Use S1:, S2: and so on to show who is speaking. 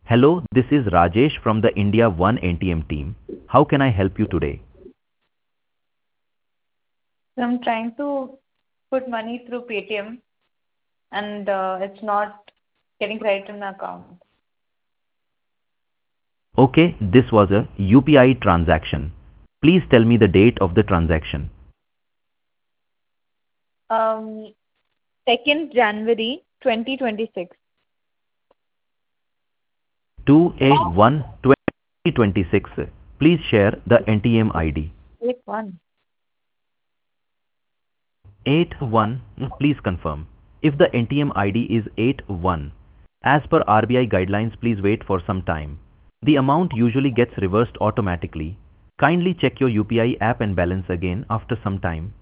S1: Hello, this is Rajesh from the India One NTM team. How can I help you today?
S2: So I'm trying to put money through Paytm and it's not getting credited in my account.
S1: Okay, this was a UPI transaction. Please tell me the date of the transaction.
S2: Um, 2nd January 2026.
S1: 2/8/1/2026. Please share the NTM ID.
S2: 8/1.
S1: 8/1. Please confirm. If the NTM ID is 8/1, as per RBI guidelines, please wait for some time. The amount usually gets reversed automatically. Kindly check your UPI app and balance again after some time.